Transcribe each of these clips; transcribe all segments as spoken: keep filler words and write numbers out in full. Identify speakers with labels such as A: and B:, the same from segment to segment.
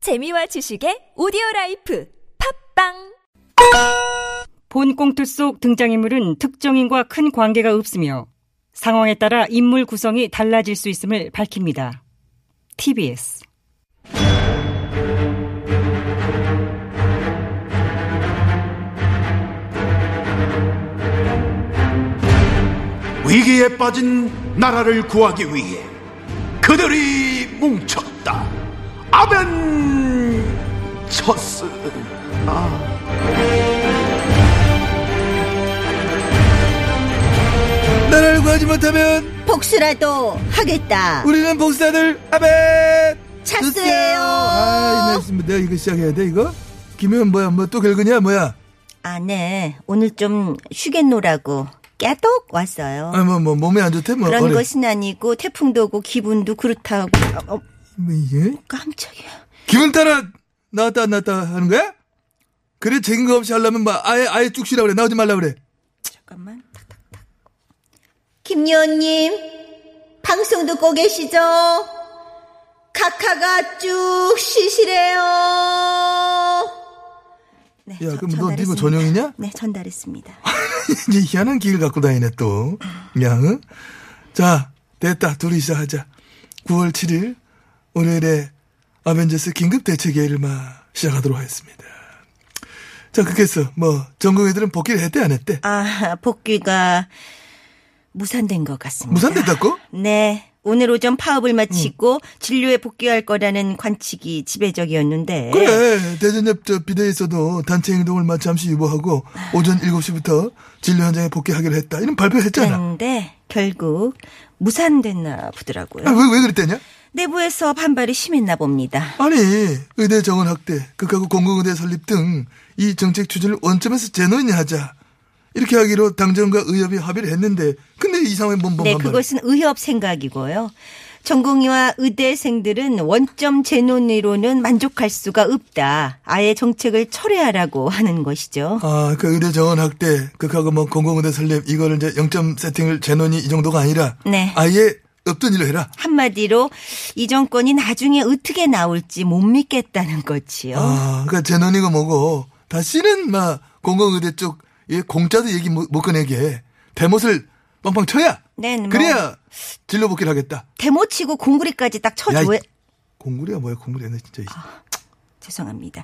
A: 재미와 지식의 오디오라이프 팝빵.
B: 본 꽁트 속 등장인물은 특정인과 큰 관계가 없으며 상황에 따라 인물 구성이 달라질 수 있음을 밝힙니다. 티비에스.
C: 위기에 빠진 나라를 구하기 위해 그들이 뭉쳤다. 아벤처스. 아.
D: 나라를 구하지 못하면
E: 복수라도 하겠다.
D: 우리는 복수아들 아벤
E: 차스예요.
D: 아, 이날씨면 내가 이거 시작해야 돼 이거? 김혜원 뭐야 뭐 또 긁으냐 뭐야?
E: 아, 네. 오늘 좀 쉬겠노라고 깨똑 왔어요.
D: 아, 뭐, 뭐, 몸에 안 좋대, 뭐.
E: 그런
D: 어려.
E: 것은 아니고 태풍도 오고 기분도 그렇다고. 어,
D: 뭐, 이게?
E: 깜짝이야.
D: 기분 따라 나왔다 안 나왔다 하는 거야? 그래, 책임감 없이 하려면 뭐, 아예, 아예 쭉 쉬라 그래. 나오지 말라 그래.
E: 잠깐만. 탁탁탁. 김여원님, 방송 듣고 계시죠? 카카가 쭉 쉬시래요. 네,
D: 야,
E: 저,
D: 그럼 너, 니뭐
E: 전달했습니다.
D: 전용이냐?
E: 네, 전달했습니다.
D: 이제 희한한 기를 갖고 다니네, 또. 야, 응? 자, 됐다. 둘이 시작하자. 구월 칠일, 월요일에 아벤져스 긴급 대책회의를 막 시작하도록 하겠습니다. 자, 그렇게 해서, 뭐, 전국 애들은 복귀를 했대, 안 했대?
E: 아, 복귀가 무산된 것 같습니다.
D: 무산됐다고?
E: 네. 오늘 오전 파업을 마치고 응. 진료에 복귀할 거라는 관측이 지배적이었는데.
D: 그래. 대전 옆 저 비대에서도 단체 행동을 막 잠시 유보하고 오전 일곱 시부터 진료 현장에 복귀하기로 했다. 이런 발표했잖아.
E: 그런데 결국 무산됐나 보더라고요.
D: 아, 왜, 왜 그랬대냐?
E: 내부에서 반발이 심했나 봅니다.
D: 아니, 의대 정원 확대, 극하고 공공의대 설립 등 이 정책 추진을 원점에서 재논의하자. 이렇게 하기로 당정과 의협이 합의를 했는데 근데 이 상황에 뭔
E: 네,
D: 반발.
E: 그것은 의협 생각이고요. 전공의와 의대생들은 원점 재논의로는 만족할 수가 없다. 아예 정책을 철회하라고 하는 것이죠.
D: 아, 그 의대 정원 확대, 극하고 뭐 공공의대 설립 이거를 이제 영점 세팅을 재논의 이 정도가 아니라
E: 네.
D: 아예 없던 일로 해라.
E: 한마디로 이 정권이 나중에 어떻게 나올지 못 믿겠다는 거지요.
D: 아, 그러니까 재논의가 뭐고 다시는 막 공공의대 쪽 예, 공짜도 얘기 못, 못 꺼내게 대못을 빵빵 쳐야.
E: 네, 뭐
D: 그래야 진로 복귀를 하겠다.
E: 대못 치고 공구리까지 딱 쳐줘야.
D: 야, 공구리가 뭐야, 공구리야, 진짜.
E: 아, 죄송합니다.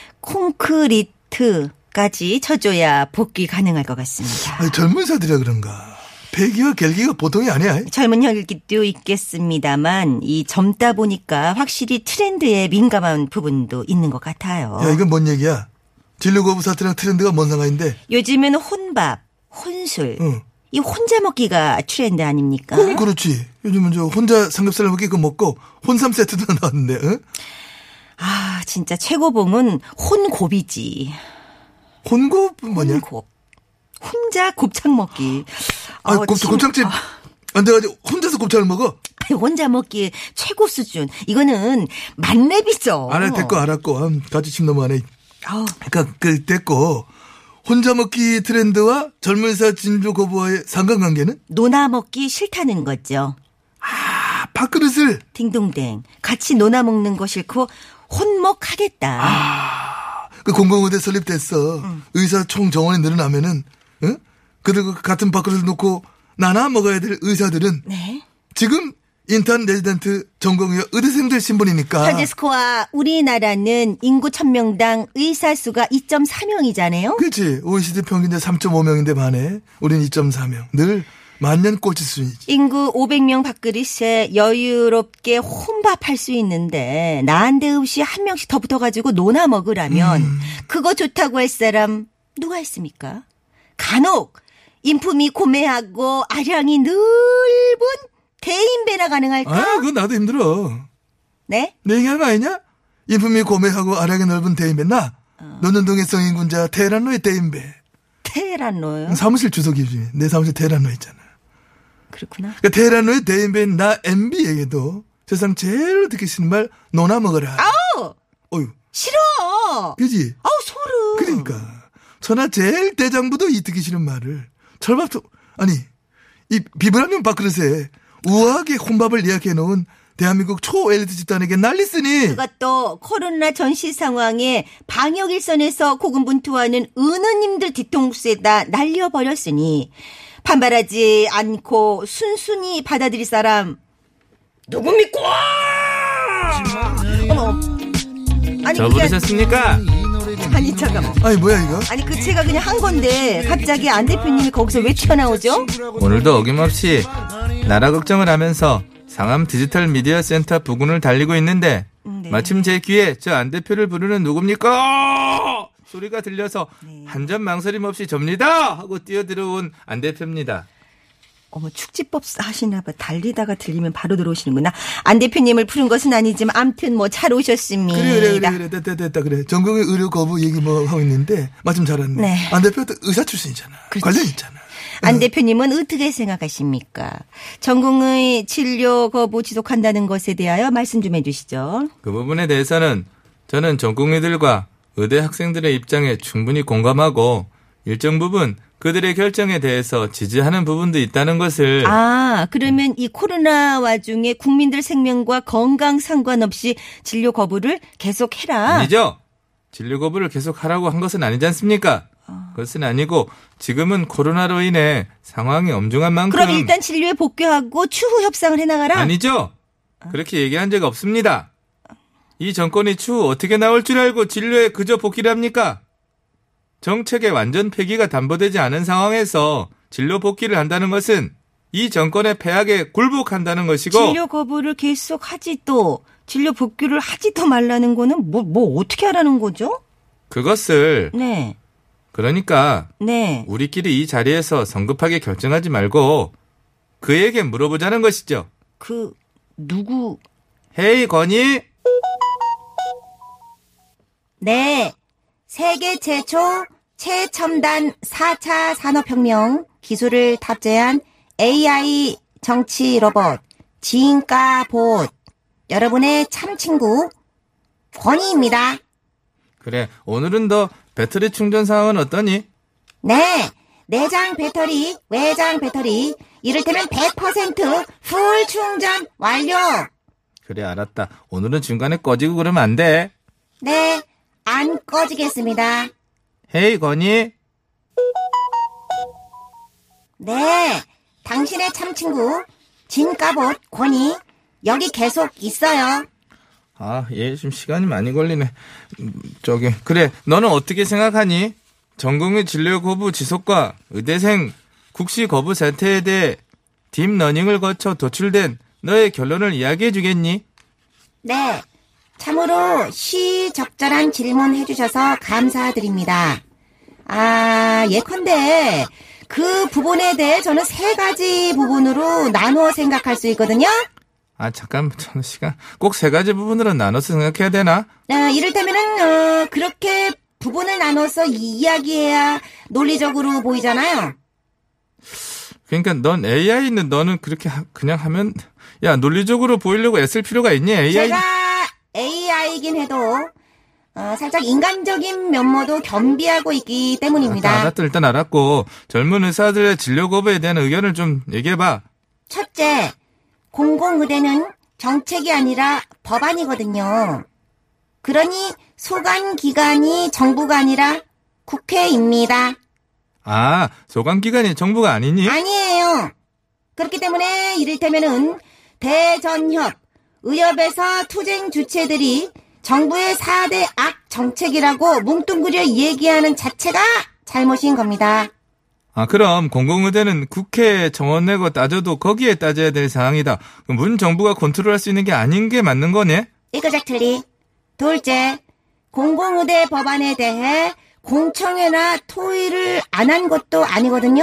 E: 콘크리트까지 쳐줘야 복귀 가능할 것 같습니다.
D: 아니, 젊은 사들이라 그런가. 배기와 결기가 보통이 아니야.
E: 젊은 혈기도 있겠습니다만 이 젊다 보니까 확실히 트렌드에 민감한 부분도 있는 것 같아요.
D: 야, 이건 뭔 얘기야? 진료 거부 사태랑 트렌드가 뭔 상관인데?
E: 요즘은 혼밥, 혼술,
D: 응.
E: 이 혼자 먹기가 트렌드 아닙니까?
D: 그럼 그렇지. 요즘은 저 혼자 삼겹살 먹기 그거 먹고 혼삼 세트도 나왔는데. 응?
E: 아, 진짜 최고봉은 혼곱이지.
D: 혼곱 뭐냐?
E: 혼곱. 혼자 곱창 먹기.
D: 아,
E: 아,
D: 곱,
E: 침-
D: 곱창집
E: 아.
D: 앉아가지고 혼자서 곱창을 먹어?
E: 혼자 먹기 최고 수준. 이거는 만렙이죠.
D: 알아, 됐고, 알았고. 음, 같이 침 넘어가네.
E: 아우.
D: 그니까, 그, 됐고. 혼자 먹기 트렌드와 젊은이사 진료 거부와의 상관관계는?
E: 노나 먹기 싫다는 거죠.
D: 아, 밥그릇을.
E: 딩동댕. 같이 노나 먹는 거 싫고 혼먹하겠다.
D: 아, 그 공공의대 설립됐어.
E: 응.
D: 의사 총 정원이 늘어나면은, 응? 그리고 같은 밥그릇을 놓고 나눠 먹어야 될 의사들은
E: 네.
D: 지금 인턴 레지던트 전공의 의대생들 신분이니까.
E: 현재 스코어 우리나라는 인구 천 명당 의사 수가 이 점 사 명이잖아요.
D: 그렇지. 오이시디 평균 삼 점 오 명인데 반해. 우린 이 점 사 명. 늘 만년 꼴찌 수준이지.
E: 인구 오백 명 밥그릇에 여유롭게 혼밥할 수 있는데 난데없이 한 명씩 더 붙어가지고 노나 먹으라면
D: 음.
E: 그거 좋다고 할 사람 누가 있습니까? 간혹 인품이 고매하고 아량이 넓은 대인배나 가능할까?
D: 아, 그건 나도 힘들어.
E: 네?
D: 내 얘기하는 거 아니냐? 인품이 고매하고 아량이 넓은 대인배. 나.
E: 어.
D: 노년동의 성인군자 테란로의 대인배.
E: 테란로요?
D: 사무실 주석이지. 내 사무실 테란로 있잖아.
E: 그렇구나.
D: 그러니까 테란로의 대인배인 나 엠비에게도 세상 제일 듣기 싫은 말 노나 먹어라.
E: 아우!
D: 어휴.
E: 싫어!
D: 그지?
E: 아우, 소름!
D: 그러니까. 천하 제일 대장부도 이 듣기 싫은 말을. 철밥도, 아니, 이 비브라늄 밥그릇에 우아하게 혼밥을 예약해 놓은 대한민국 초엘리트 집단에게 난리쓰니.
E: 그것도 코로나 전시 상황에 방역 일선에서 고군분투하는 은우님들 뒤통수에다 날려버렸으니 반발하지 않고 순순히 받아들일 사람 누굽니까? 어머, 아니
F: 저 부르셨습니까?
E: 아니 잠깐만.
D: 아니 뭐야 이거?
E: 아니 그 제가 그냥 한 건데 갑자기 안 대표님이 거기서 왜 튀어나오죠?
F: 오늘도 어김없이 나라 걱정을 하면서 상암 디지털 미디어 센터 부근을 달리고 있는데
E: 네.
F: 마침 제 귀에 저 안 대표를 부르는 누굽니까? 소리가 들려서
E: 네.
F: 한 점 망설임 없이 접니다 하고 뛰어들어온 안 대표입니다.
E: 어머 축지법 하시나 봐. 달리다가 들리면 바로 들어오시는구나. 안 대표님을 푸른 것은 아니지만 암튼 뭐 잘 오셨습니다.
D: 그래 그래 그래 그래 됐다 됐다 그래. 전공의 의료 거부 얘기 뭐 하고 있는데 마침 잘 왔네.
E: 네.
D: 안 대표도 의사 출신이잖아.
E: 그렇지.
D: 관련 있잖아.
E: 안 대표님은 어떻게 생각하십니까? 전공의 진료 거부 지속한다는 것에 대하여 말씀 좀 해주시죠.
F: 그 부분에 대해서는 저는 전공의들과 의대 학생들의 입장에 충분히 공감하고 일정 부분 그들의 결정에 대해서 지지하는 부분도 있다는 것을.
E: 아, 그러면 이 코로나 와중에 국민들 생명과 건강 상관없이 진료 거부를 계속해라.
F: 아니죠. 진료 거부를 계속하라고 한 것은 아니지 않습니까? 그것은 아니고 지금은 코로나로 인해 상황이 엄중한 만큼.
E: 그럼 일단 진료에 복귀하고 추후 협상을 해나가라?
F: 아니죠. 그렇게 얘기한 적 없습니다. 이 정권이 추후 어떻게 나올 줄 알고 진료에 그저 복귀를 합니까? 정책의 완전 폐기가 담보되지 않은 상황에서 진료 복귀를 한다는 것은 이 정권의 폐악에 굴복한다는 것이고.
E: 진료 거부를 계속하지 또 진료 복귀를 하지도 말라는 거는 뭐, 뭐 어떻게 하라는 거죠?
F: 그것을.
E: 네.
F: 그러니까
E: 네.
F: 우리끼리 이 자리에서 성급하게 결정하지 말고 그에게 물어보자는 것이죠.
E: 그 누구?
F: 헤이 건희.
E: 네. 세계 최초 최첨단 사 차 산업혁명 기술을 탑재한 에이아이 정치 로봇 진가봇 여러분의 참친구 권희입니다.
F: 그래, 오늘은 너 배터리 충전 상황은 어떠니?
E: 네. 내장 배터리, 외장 배터리 이를테면 백 퍼센트 풀 충전 완료.
F: 그래, 알았다. 오늘은 중간에 꺼지고 그러면 안 돼.
E: 네. 안 꺼지겠습니다.
F: 헤이 건희.
E: 네. 당신의 참친구 진가봇 권희 여기 계속 있어요.
F: 아, 얘 지금 시간이 많이 걸리네. 음, 저기 그래, 너는 어떻게 생각하니? 전공의 진료 거부 지속과 의대생 국시 거부 사태에 대해 딥러닝을 거쳐 도출된 너의 결론을 이야기해 주겠니?
E: 네. 참으로 시적절한 질문 해주셔서 감사드립니다. 아, 예컨대 그 부분에 대해 저는 세 가지 부분으로 나누어 생각할 수 있거든요.
F: 아, 잠깐, 저는 시간 꼭 세 가지 부분으로 나눠서 생각해야 되나?
E: 아, 이를테면은 어, 그렇게 부분을 나눠서 이야기해야 논리적으로 보이잖아요.
F: 그러니까 넌 에이아이는 너는 그렇게 하, 그냥 하면 야, 논리적으로 보이려고 애쓸 필요가 있니? 에이아이.
E: 제가 에이아이이긴 해도 어, 살짝 인간적인 면모도 겸비하고 있기 때문입니다.
F: 아, 알았다, 일단 알았고 젊은 의사들의 진료 거부에 대한 의견을 좀 얘기해봐.
E: 첫째, 공공의대는 정책이 아니라 법안이거든요. 그러니 소관기관이 정부가 아니라 국회입니다.
F: 아, 소관기관이 정부가 아니니?
E: 아니에요. 그렇기 때문에 이를테면은 대전협, 의협에서 투쟁 주체들이 정부의 사 대 악 정책이라고 뭉뚱그려 얘기하는 자체가 잘못인 겁니다.
F: 아, 그럼 공공의대는 국회에 정원 내고 따져도 거기에 따져야 될 사항이다. 문 정부가 컨트롤할 수 있는 게 아닌 게 맞는 거네?
E: 이거작틀리. 둘째, 공공의대 법안에 대해 공청회나 토의를 안 한 것도 아니거든요.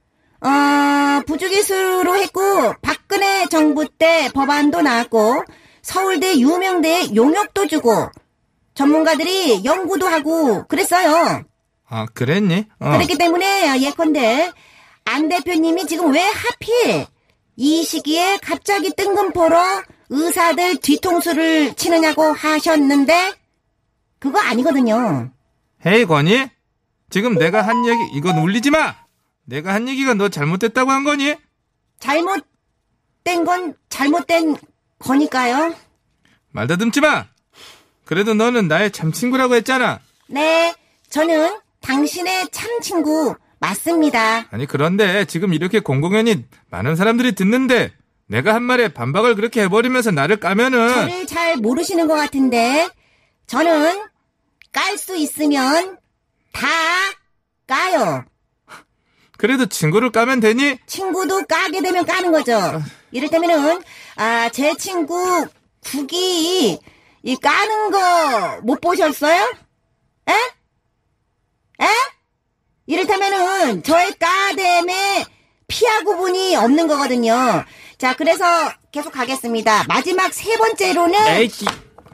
E: 어, 부주기수로 했고 박근혜 정부 때 법안도 나왔고 서울대 유명대에 용역도 주고 전문가들이 연구도 하고 그랬어요.
F: 아, 그랬니? 어.
E: 그렇기 때문에 예컨대 안 대표님이 지금 왜 하필 이 시기에 갑자기 뜬금포로 의사들 뒤통수를 치느냐고 하셨는데 그거 아니거든요.
F: 헤이 권희, 지금 내가 한 얘기 이건 울리지 마. 내가 한 얘기가 너 잘못됐다고 한 거니?
E: 잘못된 건 잘못된 거니까요.
F: 말 더듬지 마. 그래도 너는 나의 참 친구라고 했잖아.
E: 네, 저는 당신의 참 친구 맞습니다.
F: 아니 그런데 지금 이렇게 공공연히 많은 사람들이 듣는데 내가 한 말에 반박을 그렇게 해버리면서 나를 까면은.
E: 저를 잘 모르시는 것 같은데 저는 깔 수 있으면 다 까요.
F: 그래도 친구를 까면 되니?
E: 친구도 까게 되면 까는 거죠. 이를테면은 아, 제 친구 국이 이 까는 거 못 보셨어요? 에? 에? 이를테면은 저의 까댐에 피하 구분이 없는 거거든요. 자, 그래서 계속 가겠습니다. 마지막 세 번째로는
F: 에이씨.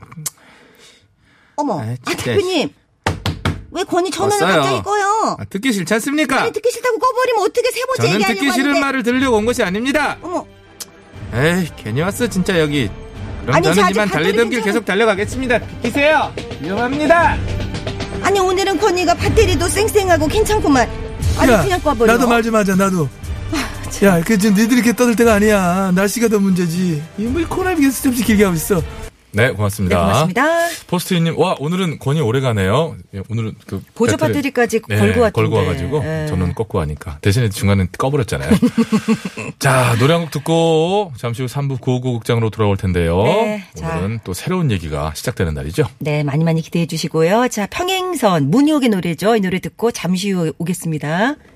E: 어머,
F: 아이,
E: 아
F: 진짜.
E: 대표님 왜 건이 전화를
F: 왔어요.
E: 갑자기 꺼요?
F: 아, 듣기 싫지 않습니까?
E: 아니 듣기 싫다고 꺼버리면 어떻게 세 번째
F: 저는
E: 얘기하려고
F: 듣기 싫은
E: 하는데.
F: 말을 들으려고 온 것이 아닙니다.
E: 어머,
F: 에이 괜히 왔어 진짜 여기. 그럼
E: 아니, 저
F: 저는
E: 아직
F: 이만 달리던 길
E: 배터리
F: 계속 달려가겠습니다. 비키세요. 위험합니다.
E: 아니 오늘은 건이가 배터리도 쌩쌩하고 괜찮구만. 아니
D: 야,
E: 그냥 꺼버려.
D: 나도 말 좀 하자, 나도. 야, 그 지금 니들이 이렇게 떠들 때가 아니야. 날씨가 더 문제지. 이뭐 코로나 계속 스텝씩 길게 하고 있어.
G: 네, 고맙습니다.
E: 네, 고맙습니다.
G: 포스트잇님, 와, 오늘은 권이 오래 가네요. 예, 오늘은 그.
B: 보조
G: 배터리-
B: 배터리까지
G: 네,
B: 걸고 왔던데.
G: 걸고 와가지고,
B: 예.
G: 저는 꺾고 하니까. 대신에 중간에 꺼버렸잖아요. 자, 노래 한 곡 듣고, 잠시 후 삼 부 구오구 극장으로 돌아올 텐데요.
B: 네, 자.
G: 오늘은 또 새로운 얘기가 시작되는 날이죠.
B: 네, 많이 많이 기대해 주시고요. 자, 평행선 문희옥의 노래죠. 이 노래 듣고 잠시 후 오겠습니다.